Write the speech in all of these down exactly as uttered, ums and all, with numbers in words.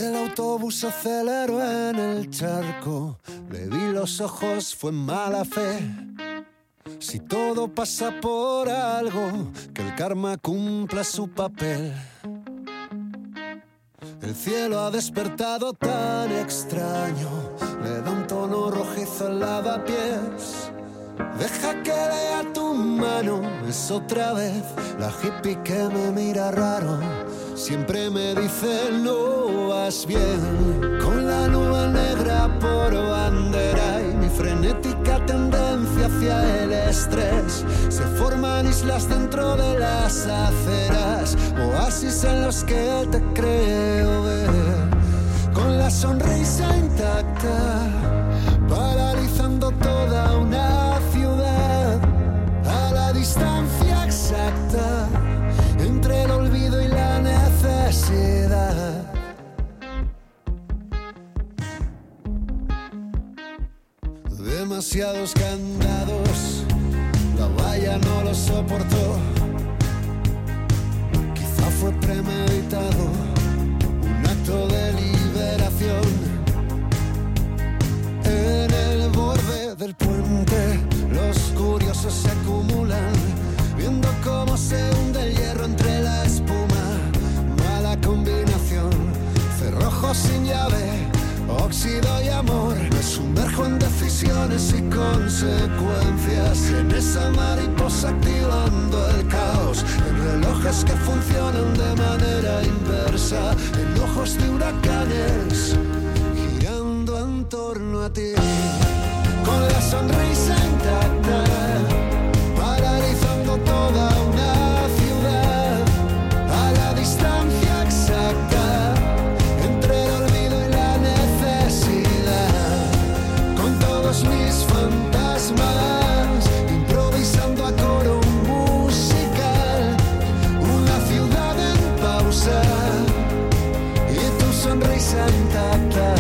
El autobús aceleró en el charco, le vi los ojos, fue mala fe. Si todo pasa por algo, que el karma cumpla su papel. El cielo ha despertado tan extraño, le da un tono rojizo al lavapiés. Deja que lea tu mano, es otra vez la hippie que me mira raro. Siempre me dice no vas bien, con la nube negra por bandera y mi frenética tendencia hacia el estrés. Se forman islas dentro de las aceras, oasis en los que te creo ver. Con la sonrisa intacta, paralizando toda una ciudad, a la distancia exacta entre el olvido y la necesidad. Demasiados candados, la valla no lo soportó. Quizá fue premeditado, un acto de liberación. En el borde del puente, los curiosos se acumulan, viendo cómo se hunde el hierro entre la espuma. Mala combinación, cerrojo sin llave, óxido y amor. Me sumerjo en decisiones y consecuencias, en esa mariposa activando el caos, en relojes que funcionan de manera inversa, en ojos de huracanes girando en torno a ti. Con la sonrisa intacta, paralizando toda una ciudad, a la distancia exacta entre el olvido y la necesidad. Con todos mis fantasmas, improvisando a coro musical, una ciudad en pausa y tu sonrisa intacta.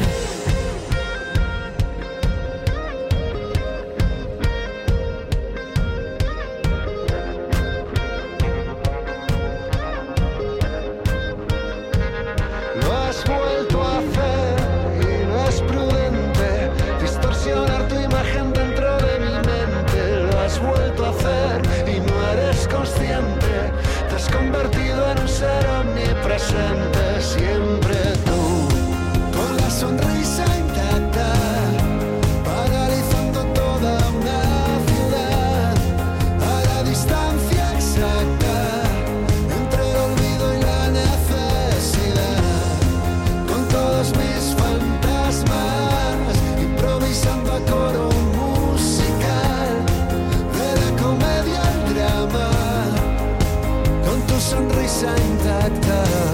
Ser omnipresente, siempre tú, con la sonrisa intacta, paralizando toda una ciudad, a la distancia exacta entre el olvido y la necesidad. Con todos mis fantasmas, improvisando a coro musical, de la comedia al drama, con tu sonrisa intacta.